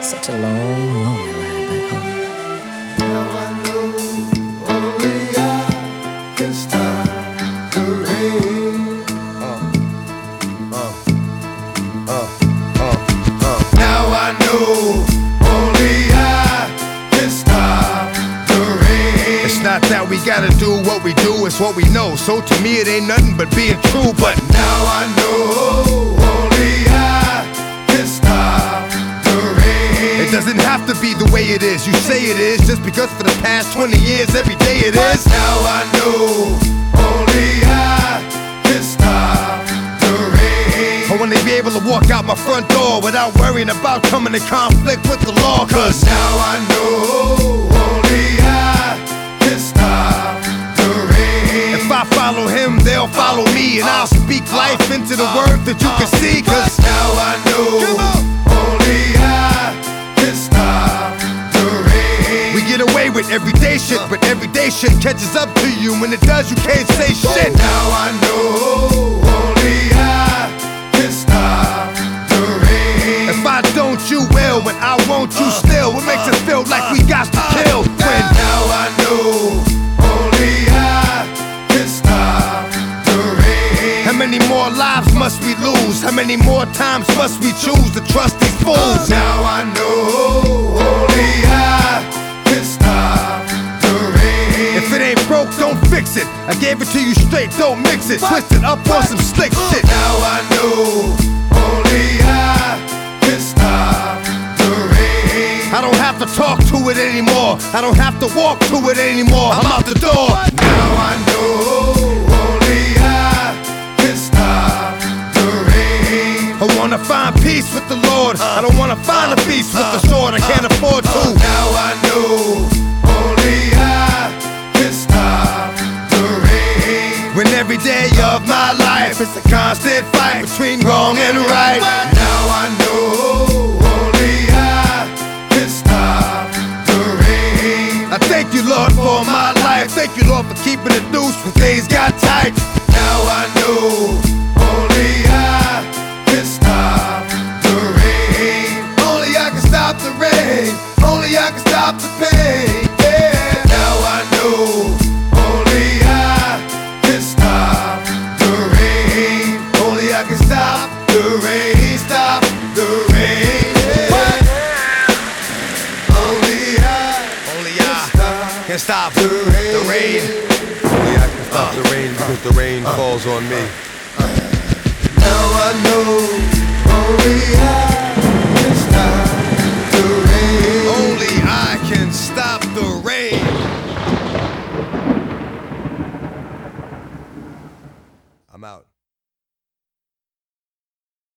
Such a long, lonely ride back home. Now I know only I can stop the rain. Now I know only I can stop the rain. It's not that we gotta do what we do, it's what we know. So to me it ain't nothing but being true. But now I know only I can stop the rain. it doesn't have to be the way it is. You say it is just because for the past 20 years every day it is. Now I know only I can stop the rain. I wanna be able to walk out my front door without worrying about coming in conflict with the law. Cause now I know only I can stop the rain. if I follow him, they'll follow me. And I'll speak life into the word that you can see. Cause now I know only I can stop the rain. we get away with everyday shit, but everyday shit catches up to you. When it does, you can't say shit. Now I know only I can stop the rain. If I don't, you will. When I won't, you still. What makes us feel like we got to kill? When now I know only I can stop the rain. how many more lives must we lose? How many more times must we choose to trust these fools? Now I know only I can stop the rain. If it ain't broke, don't fix it. I gave it to you straight, don't mix it. Twist it up on some slick shit. Now I know only I can stop the rain. I don't have to talk to it anymore. I don't have to walk to it anymore. I'm out the door. Now I know only I can stop the rain. I wanna find peace with the Lord. I don't wanna find a peace with the sword. I can't afford to. Now I know only I can stop the rain. When every day of my life is a constant fight between wrong and right. Now I know only I can stop the rain. I thank you, Lord, for my life. Thank you, Lord, for keeping it loose when things got tight. Now I know only I can stop the rain. Only I can stop the rain. Only I can stop the pain. Yeah. Now I know only I can stop the rain. Only I can stop the rain. Stop the rain. Yeah. Only I Can't stop the rain. the rain. Only I can stop the rain because the rain falls on me. Now I know only